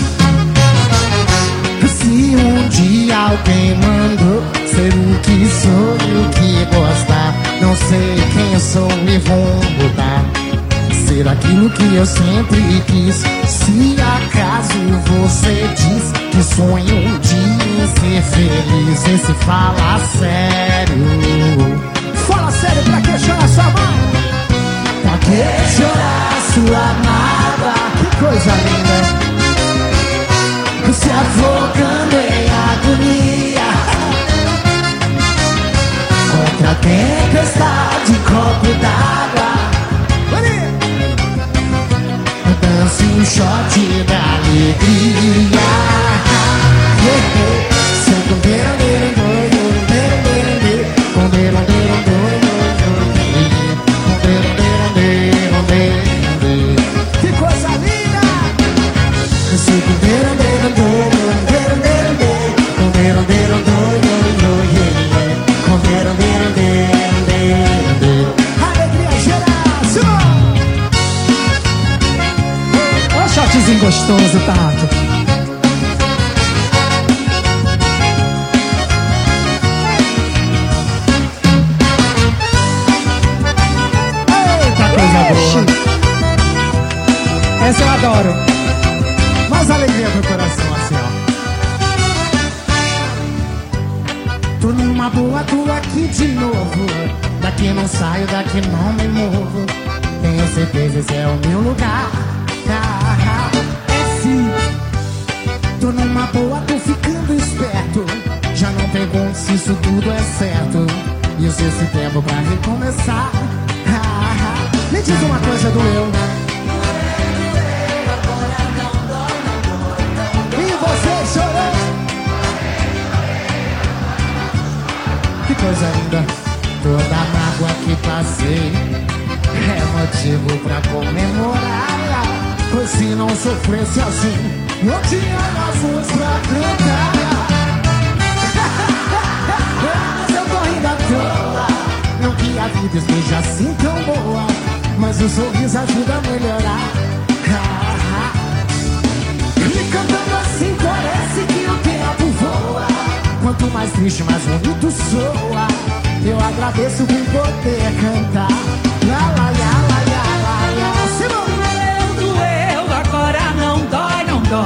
Se um dia alguém mandou ser o que sou e o que gostar, não sei quem sou e vou mudar. Ser aquilo que eu sempre quis. Se acaso você diz que sonha um dia em ser feliz, esse fala sério. Fala sério, pra que chorar sua amada? Pra que chorar sua amada? Que coisa linda. Se afogando em agonia contra a tempestade, copo d'água. Dance um shot da alegria. Que coisa linda. Alegria geral. ó, shotzinho gostoso, Tato. Essa eu adoro. Mais alegria pro coração, assim, ó. Tô numa boa, tô aqui de novo. Daqui não saio, daqui não me movo. Tenho certeza esse é o meu lugar. É sim. Tô numa boa, tô ficando esperto. Já não pergunto se isso tudo é certo. E uso esse tempo pra recomeçar. Me diz uma coisa, doeu? Você chorou. Que coisa linda. Toda a mágoa que passei é motivo pra comemorar. Pois se não sofresse assim, eu tinha mais voz pra cantar. Mas eu tô rindo à toa. Não que a vida esteja assim tão boa, mas o sorriso ajuda a melhorar. E cantando assim parece que o tempo voa. Quanto mais triste, mais bonito soa. Eu agradeço por poder cantar. Lá, lá, lá, lá, lá, lá, lá. Doeu, agora não dói, não dói.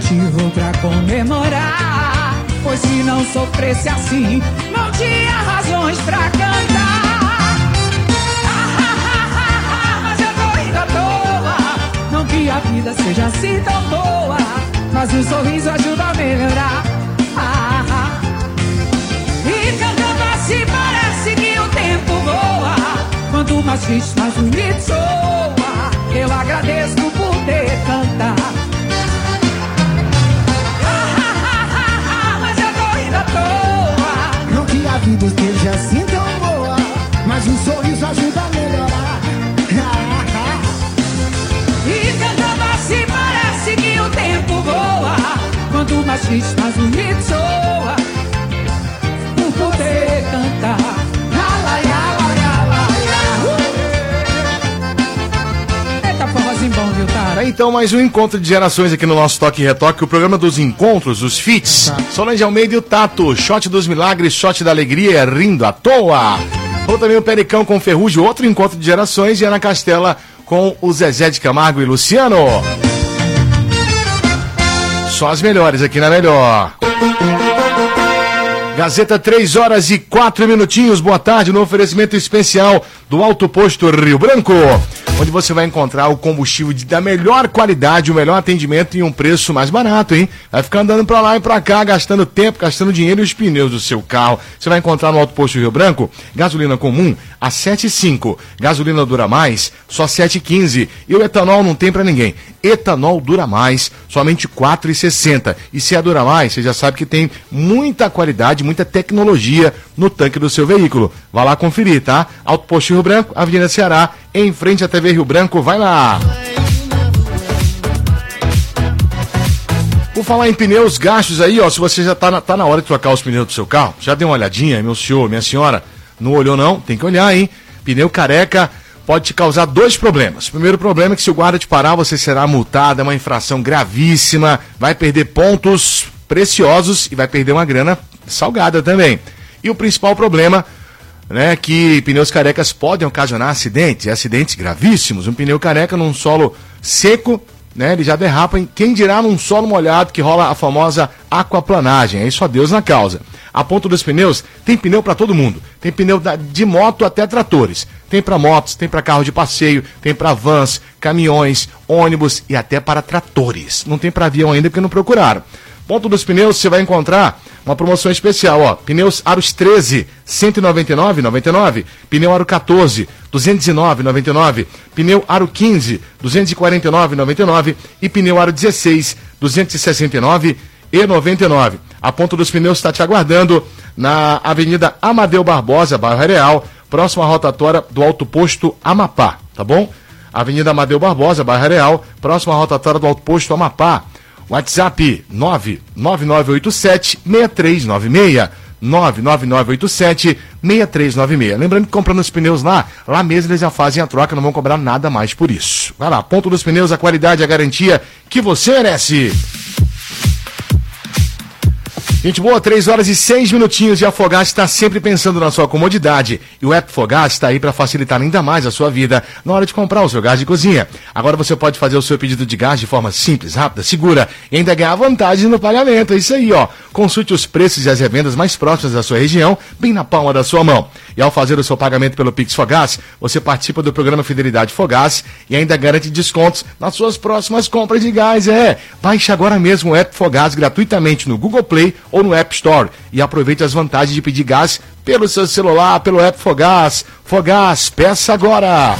motivo pra comemorar. Pois se não sofresse assim, não tinha razões pra cantar. Mas eu tô rindo à toa. Não que a vida seja assim tão boa, mas um sorriso ajuda a melhorar. E cantando assim parece que o tempo voa. Quanto mais triste, mais bonito soa. Eu agradeço por poder cantar. Mas eu tô rindo à toa. Não que a vida esteja assim tão boa, mas um sorriso ajuda a melhorar. E cantando assim parece que o tempo voa. Quanto mais triste, mais bonito soa. Por poder cantar. Bom, viu, cara? Então, mais um encontro de gerações aqui no nosso Toque e Retoque, o programa dos encontros, os feats. Solange Almeida e o Tato, shot dos milagres, shot da alegria, rindo à toa. Falou também o Pericão com o Ferrugem, outro encontro de gerações, e Ana Castela com o Zezé de Camargo e Luciano. Só as melhores aqui na Melhor. Gazeta, 3 horas e 4 minutinhos, boa tarde, no oferecimento especial do Alto Posto Rio Branco, onde você vai encontrar o combustível da melhor qualidade, o melhor atendimento e um preço mais barato, hein? Vai ficar andando pra lá e pra cá, gastando tempo, gastando dinheiro e os pneus do seu carro. Você vai encontrar no Alto Posto Rio Branco, gasolina comum a 7,5, gasolina dura mais, só 7,15. E o etanol não tem pra ninguém. Etanol dura mais, somente 4,60. E se é dura mais, você já sabe que tem muita qualidade, muita tecnologia no tanque do seu veículo. Vai lá conferir, tá? Alto Posto Rio Branco, Avenida Ceará, em frente à TV Rio Branco, vai lá. Por falar em pneus gastos aí, ó, se você já tá na hora de trocar os pneus do seu carro, já deu uma olhadinha, meu senhor, minha senhora, não olhou não? Tem que olhar, hein? Pneu careca pode te causar 2 problemas. O primeiro problema é que se o guarda te parar, você será multado, é uma infração gravíssima, vai perder pontos preciosos e vai perder uma grana salgada também. E o principal problema, né, que pneus carecas podem ocasionar acidentes gravíssimos. Um pneu careca num solo seco, né, ele já derrapa, quem dirá num solo molhado, que rola a famosa aquaplanagem. Aí só Deus na causa. A ponta dos pneus, tem pneu para todo mundo. Tem pneu de moto até tratores. Tem para motos, tem para carro de passeio, tem para vans, caminhões, ônibus e até para tratores. Não tem para avião ainda porque não procuraram. Ponto dos pneus, você vai encontrar uma promoção especial, ó. Pneus Aros 13, R$ 199,99. Pneu Aro 14, R$ 209,99. Pneu Aro 15, R$ 249,99. E pneu Aro 16, R$ 269,99. A Ponto dos Pneus está te aguardando na Avenida Amadeu Barbosa, bairro Areal, próximo à rotatória do Alto Posto Amapá, tá bom? Avenida Amadeu Barbosa, bairro Areal, próximo à rotatória do Alto Posto Amapá. WhatsApp 99987-6396. 99987-6396. Lembrando que comprando os pneus lá mesmo eles já fazem a troca, não vão cobrar nada mais por isso. Vai lá, Ponto dos Pneus, a qualidade e a garantia que você merece. Gente boa, 3 horas e 6 minutinhos, e a Fogás está sempre pensando na sua comodidade. E o app Fogás está aí para facilitar ainda mais a sua vida na hora de comprar o seu gás de cozinha. Agora você pode fazer o seu pedido de gás de forma simples, rápida, segura e ainda ganhar vantagem no pagamento. É isso aí, ó. Consulte os preços e as revendas mais próximas da sua região, bem na palma da sua mão. E ao fazer o seu pagamento pelo Pix Fogás, você participa do programa Fidelidade Fogás e ainda garante descontos nas suas próximas compras de gás. Baixe agora mesmo o app Fogás gratuitamente no Google Play ou no App Store e aproveite as vantagens de pedir gás pelo seu celular, pelo app Fogás. Fogás, peça agora!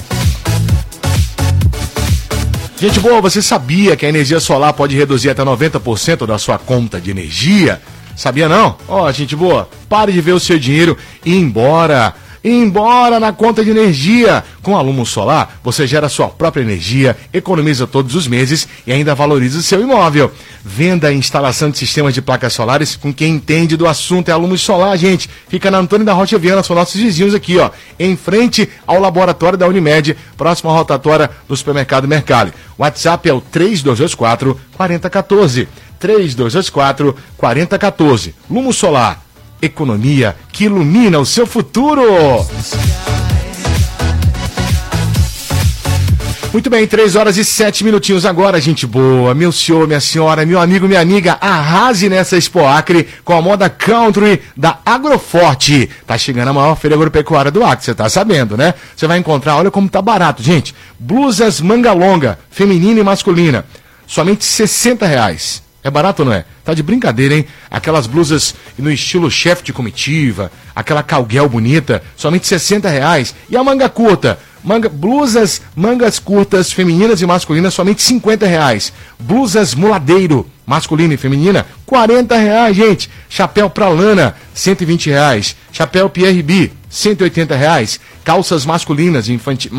Gente boa, você sabia que a energia solar pode reduzir até 90% da sua conta de energia? Sabia não? Ó, gente boa, pare de ver o seu dinheiro e ir embora na conta de energia. Com a Lumo Solar, você gera a sua própria energia, economiza todos os meses e ainda valoriza o seu imóvel. Venda a instalação de sistemas de placas solares com quem entende do assunto. É a Lumo Solar, gente. Fica na Antônio da Rocha Viana, são nossos vizinhos aqui, ó. Em frente ao laboratório da Unimed, próximo à rotatória do supermercado Mercado. O WhatsApp é o 3224-4014. 3224-4014. Lumo Solar. Economia que ilumina o seu futuro. Muito bem, 3 horas e 7 minutinhos agora, gente boa. Meu senhor, minha senhora, meu amigo, minha amiga, arrase nessa Expo Acre com a moda country da Agroforte. Tá chegando a maior feira agropecuária do Acre, você tá sabendo, né? Você vai encontrar, olha como tá barato, gente. Blusas manga longa, feminina e masculina, somente R$60. É barato ou não é? Tá de brincadeira, hein? Aquelas blusas no estilo chefe de comitiva, aquela calguel bonita, somente R$60. E a manga curta? Blusas, mangas curtas, femininas e masculinas, somente R$50. Blusas muladeiro, masculina e feminina, R$40, gente. Chapéu pra lana, R$120. Chapéu PRB, R$180. Calças masculinas e infantis,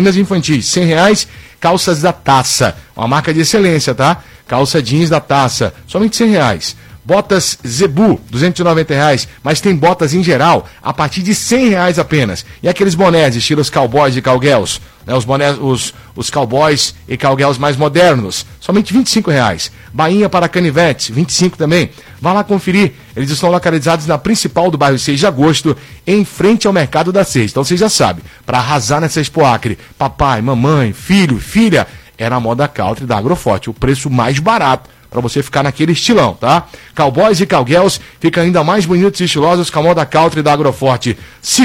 R$100. Calças da Taça, uma marca de excelência, tá? Calça jeans da Taça, somente R$100. Botas Zebu, R$290, mas tem botas em geral a partir de R$100 apenas. E aqueles bonés, estilo os cowboys e cowgirls, né? Os bonés, os cowboys e cowgirls mais modernos, somente R$25. Bainha para canivetes, R$25 também. Vá lá conferir, eles estão localizados na principal do bairro 6 de Agosto, em frente ao Mercado da Seis. Então você já sabe, para arrasar nessa Expo Acre, papai, mamãe, filho, filha, é na moda country da Agroforte, o preço mais barato, para você ficar naquele estilão, tá? Cowboys e cowgirls ficam ainda mais bonitos e estilosos com a moda country da Agroforte.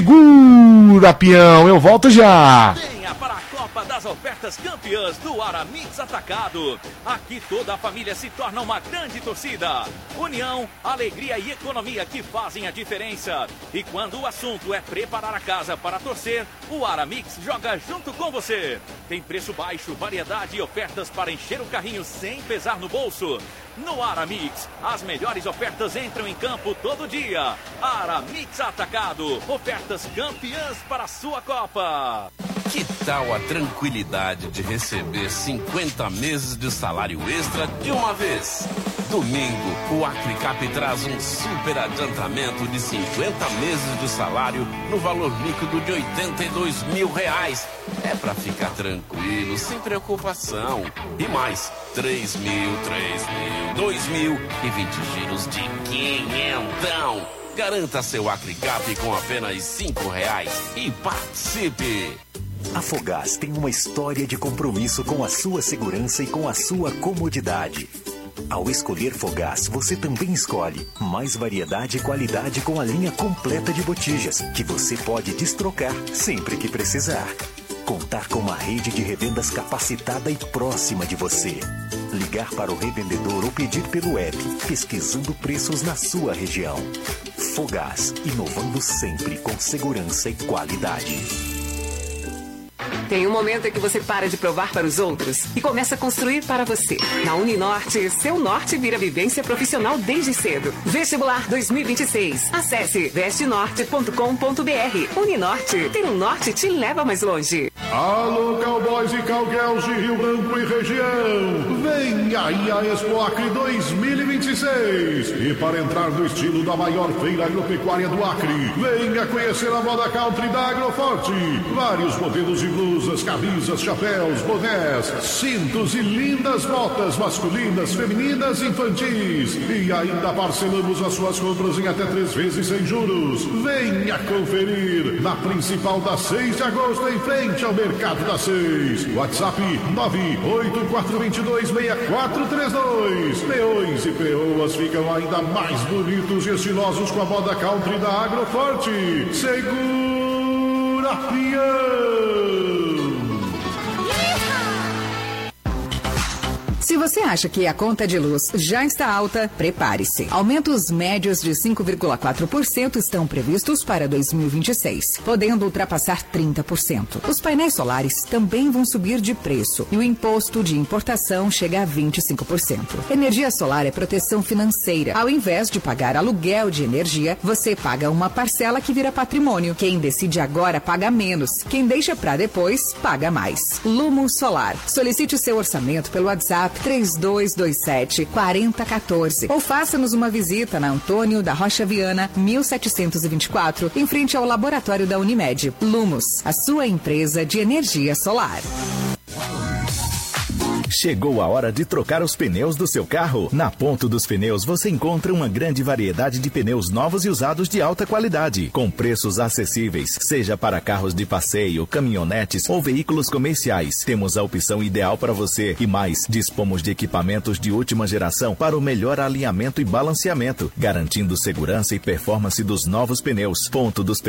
Segura, peão, eu volto já! Venha para a Copa das Ofertas Campeãs do Aramix Atacado. Aqui toda a família se torna uma grande torcida. União, alegria e economia que fazem a diferença. E quando o assunto é preparar a casa para torcer, o Aramix joga junto com você. Tem preço baixo, variedade e ofertas para encher o carrinho sem pesar no bolso. No Aramix, as melhores ofertas entram em campo todo dia. Aramix Atacado, ofertas campeãs para a sua Copa. Que tal a tranquilidade de receber 50 meses de salário extra de uma vez? Domingo, o Acrecap traz um super adiantamento de 50 meses de salário no valor líquido de R$82 mil. É pra ficar tranquilo, sem preocupação. E mais, 3 mil, 2 mil e 20 giros de quinhentão. Garanta seu Acrecap com apenas R$5 e participe! A Fogás tem uma história de compromisso com a sua segurança e com a sua comodidade. Ao escolher Fogás, você também escolhe mais variedade e qualidade com a linha completa de botijas, que você pode destrocar sempre que precisar. Contar com uma rede de revendas capacitada e próxima de você. Ligar para o revendedor ou pedir pelo app, pesquisando preços na sua região. Fogás, inovando sempre com segurança e qualidade. Tem um momento em que você para de provar para os outros e começa a construir para você. Na Uninorte, seu norte vira vivência profissional desde cedo. Vestibular 2026. Acesse vestenorte.com.br. Uninorte, ter um norte te leva mais longe. Alô, cowboys e cowgirls de Rio Branco e região. Vem aí a Expo Acre 2026. E para entrar no estilo da maior feira agropecuária do Acre, venha conhecer a moda country da Agroforte. Vários modelos de blusas, camisas, chapéus, bonés, cintos e lindas botas masculinas, femininas e infantis. E ainda parcelamos as suas compras em até 3 vezes sem juros. Venha conferir na principal da 6 de agosto, em frente ao Mercado da Seis. WhatsApp 984226432. Peões e peoas ficam ainda mais bonitos e estilosos com a moda country da Agroforte. Segura, peão! Se você acha que a conta de luz já está alta, prepare-se. Aumentos médios de 5,4% estão previstos para 2026, podendo ultrapassar 30%. Os painéis solares também vão subir de preço e o imposto de importação chega a 25%. Energia solar é proteção financeira. Ao invés de pagar aluguel de energia, você paga uma parcela que vira patrimônio. Quem decide agora paga menos. Quem deixa para depois, paga mais. Lumo Solar. Solicite o seu orçamento pelo WhatsApp 3227-4014 ou faça-nos uma visita na Antônio da Rocha Viana, 1724, em frente ao laboratório da Unimed. Lumos, a sua empresa de energia solar. Chegou a hora de trocar os pneus do seu carro? Na Ponto dos Pneus você encontra uma grande variedade de pneus novos e usados de alta qualidade, com preços acessíveis, seja para carros de passeio, caminhonetes ou veículos comerciais. Temos a opção ideal para você e mais, dispomos de equipamentos de última geração para o melhor alinhamento e balanceamento, garantindo segurança e performance dos novos pneus. Ponto dos Pneus